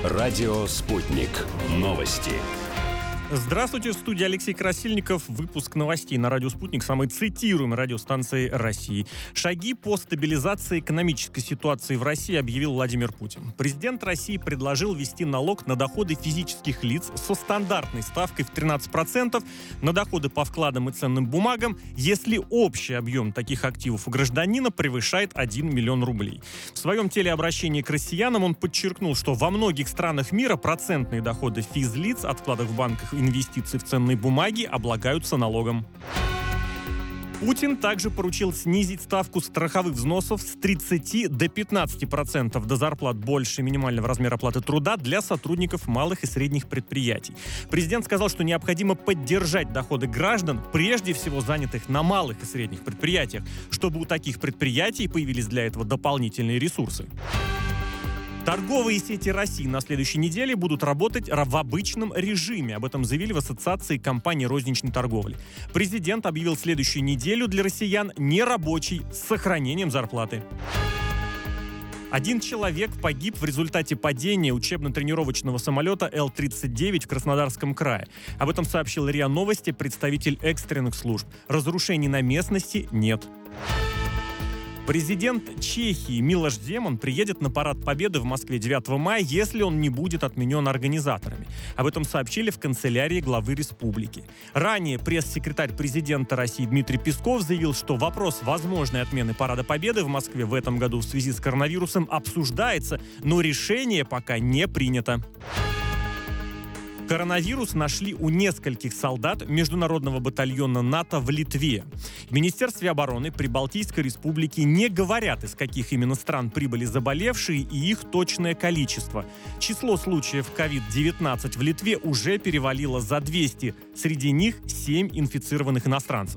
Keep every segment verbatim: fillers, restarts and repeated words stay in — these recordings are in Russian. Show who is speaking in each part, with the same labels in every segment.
Speaker 1: Радио «Спутник». Новости.
Speaker 2: Здравствуйте, в студии Алексей Красильников. Выпуск новостей на радио «Спутник», самой цитируемой радиостанции России. Шаги по стабилизации экономической ситуации в России объявил Владимир Путин. Президент России предложил ввести налог на доходы физических лиц со стандартной ставкой в тринадцать процентов на доходы по вкладам и ценным бумагам, если общий объем таких активов у гражданина превышает один миллион рублей. В своем телеобращении к россиянам он подчеркнул, что во многих странах мира процентные доходы физлиц от вкладов в банках и инвестиций в ценные бумаги облагаются налогом. Путин также поручил снизить ставку страховых взносов с тридцати до пятнадцати процентов до зарплат больше минимального размера оплаты труда для сотрудников малых и средних предприятий. Президент сказал, что необходимо поддержать доходы граждан, прежде всего занятых на малых и средних предприятиях, чтобы у таких предприятий появились для этого дополнительные ресурсы. Торговые сети России на следующей неделе будут работать в обычном режиме. Об этом заявили в Ассоциации компаний розничной торговли. Президент объявил следующую неделю для россиян нерабочей с сохранением зарплаты. Один человек погиб в результате падения учебно-тренировочного самолета Эл тридцать девять в Краснодарском крае. Об этом сообщил РИА Новости представитель экстренных служб. Разрушений на местности нет. Президент Чехии Милош Земан приедет на парад Победы в Москве девятого мая, если он не будет отменен организаторами. Об этом сообщили в канцелярии главы республики. Ранее пресс-секретарь президента России Дмитрий Песков заявил, что вопрос возможной отмены парада Победы в Москве в этом году в связи с коронавирусом обсуждается, но решение пока не принято. Коронавирус нашли у нескольких солдат международного батальона НАТО в Литве. В Министерстве обороны Прибалтийской республики не говорят, из каких именно стран прибыли заболевшие и их точное количество. Число случаев ковид девятнадцать в Литве уже перевалило за двести. Среди них семь инфицированных иностранцев.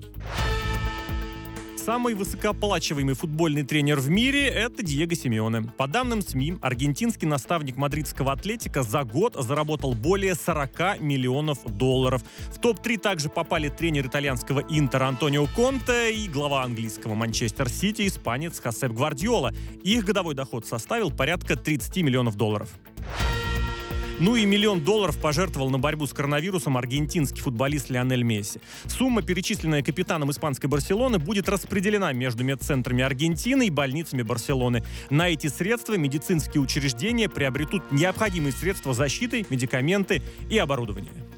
Speaker 2: Самый высокооплачиваемый футбольный тренер в мире – это Диего Симеоне. По данным СМИ, аргентинский наставник мадридского «Атлетико» за год заработал более сорока миллионов долларов. В топ три также попали тренер итальянского «Интера» Антонио Конте и глава английского «Манчестер Сити» испанец Хосеп Гвардиола. Их годовой доход составил порядка тридцати миллионов долларов. Ну и миллион долларов пожертвовал на борьбу с коронавирусом аргентинский футболист Лионель Месси. Сумма, перечисленная капитаном испанской «Барселоны», будет распределена между медцентрами Аргентины и больницами Барселоны. На эти средства медицинские учреждения приобретут необходимые средства защиты, медикаменты и оборудование.